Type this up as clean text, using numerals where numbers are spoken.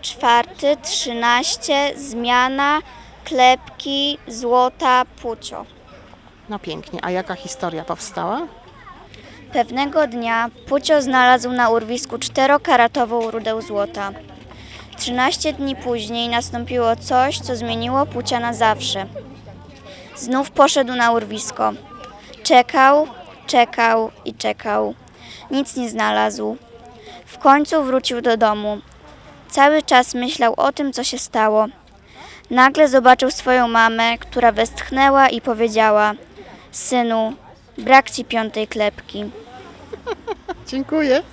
4, 13, zmiana, klepki, złota, Pucio. No pięknie. A jaka historia powstała? Pewnego dnia Pucio znalazł na urwisku 4-karatową rudę złota. 13 dni później nastąpiło coś, co zmieniło Pucia na zawsze. Znów poszedł na urwisko. Czekał, czekał i czekał. Nic nie znalazł. W końcu wrócił do domu. Cały czas myślał o tym, co się stało. Nagle zobaczył swoją mamę, która westchnęła i powiedziała: synu, brak ci 5. klepki. Dziękuję.